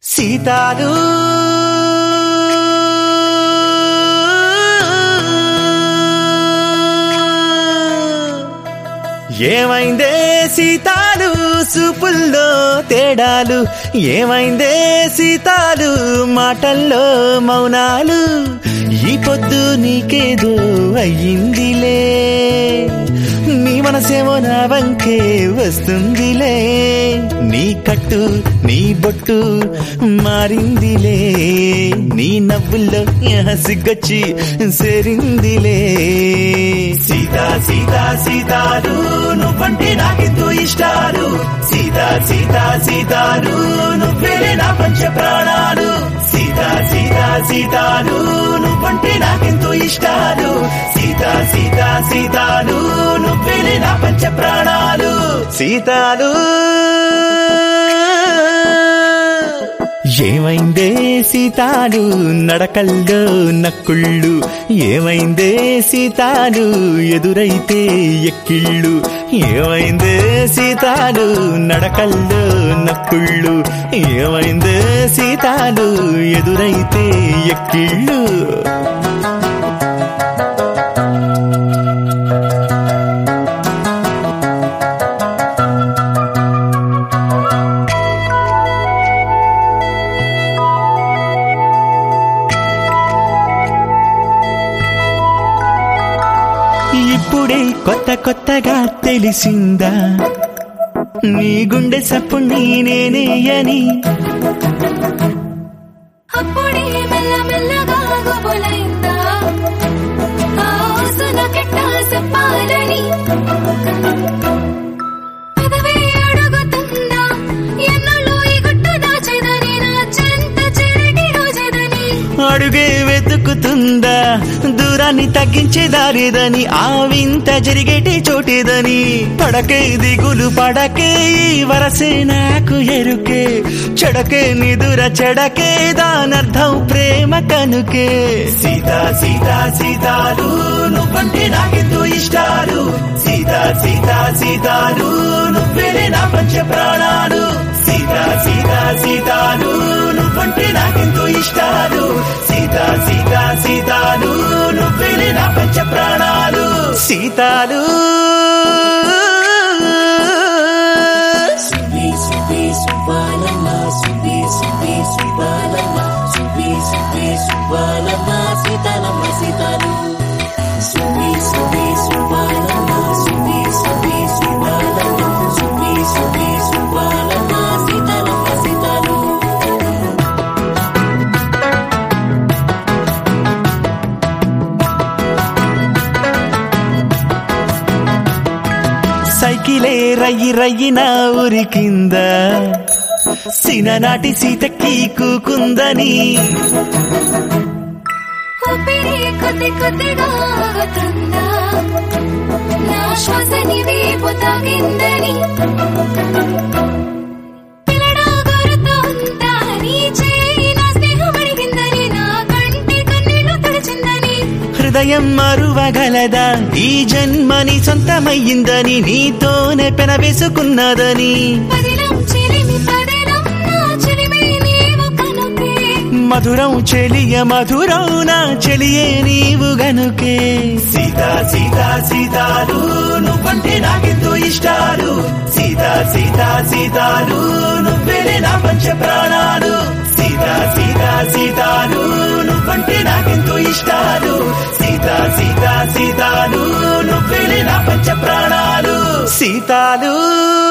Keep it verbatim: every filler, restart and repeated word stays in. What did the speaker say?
సీతాలు ఏమైందే సీతాలు సూపుల్లో తేడాలు, ఏమైందే సీతాలు మాటల్లో మౌనాలు, ఈ పొద్దు నీకేదో అయ్యిందిలే, నీ మనసేమో నా వంకే వస్తుందిలే, నీ కట్టు నీ బొట్టు మారిందిలే, నీ నవ్వుల్లో సిగ్గొచ్చి సేరిందిలే. సీతా సీతా సీతాలు నువ్వంటే నాకెంతో ఇష్టాలు, సీతా సీతా సీతాలు నువ్వేలే నా పంచ ప్రాణాలు, సీతా సీతా సీతాలు నువ్వంటే నాకెంతో ఇష్టాలు, సీతా సీతా సీతాలు నువ్వేలే నా పంచ ప్రాణాలు. సీతాలు ఏమైందే సీతాలు నడకల్లో నక్కుళ్ళు, ఏమైందే సీతాలు ఎదురైతే ఎక్కిళ్ళు, ఏమైందే సీతాలు నడకల్లో నక్కుళ్ళు, ఏమైందే సీతాలు ఎదురైతే ఎక్కిళ్ళు. ఇప్పుడే కొత్త కొత్తగా తెలిసిందా నీ గుండె సప్పు నేనే అని, అప్పుడే మెల్ల మెల్లగా గుబులైందా ఆసున కెట్ట చెప్పాలని, పదవే అడుగుతుందా ఎన్నలో ఈ గుట్టు దాచేదని, నా చెంత చెరటి రోజదని, అడుగే వెతుకుతుందా దూరాన్ని తగ్గించే దారిదని, ఆ వింత జరిగేటి చోటేదని, పడకే దిగులు పడకే వరసే నాకు ఎరుకే, చెడకే నిదుర చెడకే దానర్థం ప్రేమ కనుకే. సీతా సీతా సీతాలు నువ్వంటే నాకెంతో ఇష్టాలు, సీతా సీతా సీతాలు నువ్వేలే నా పంచ ప్రాణాలు, సీతా సీతా సీతాలు నువ్వంటే నాకెంతో ఇష్టాలు, సీతా సీతా సీతాలు నువ్వేలే నా పంచ ప్రాణాలు. సీతాలు సుబి సుబి సుబాలమ్మ సుబి సుబి సుబాలమ్మ సుబి సుబి సుబాలమ్మ సీతాలమ్మ సీతాలు, సుబి సుబి సుబాలమ్మ సుబి సుబి సుబాలమ్మ సుబి సుబి సుబాలమ్మ సీతాలమ్మ సీతాలు. సైకిలే రయ్యి రయ్యిన ఊరి కింద సిననాటి సీతకి కూకుందని, ఊపిరి కొద్ది కొద్దిగా ఆగుతుందా నా శ్వాసని వీపు తాగిందని, పిల్లడా గుర్తుందా నీ చేయి నా స్నేహం అడిగిందని, నా కంటి కన్నీళ్లు తడిచిందని, హృదయం మరువగలదా ఈ జన్మని సొంతమయ్యిందని, నీతోనే పెనవేసుకున్నదని, పదిలం చెలిమి పదిలం నా చెలిమే నీవు కనుకే, మధురం చెలియ మధురం నా చెలియే నీవు గనుకే. సీతా సీతా సీతాలు నువ్వంటే నాకెంతో ఇష్టాలు, సీతా సీతా సీతాలు నువ్వేలే నా పంచ ప్రాణాలు, సీతా సీతా సీతాలు నువ్వంటే నాకెంతో ఇష్టాలు, సీతా సీతా సీతాలు నువ్వేలే నా పంచ ప్రాణాలు. సీతాలు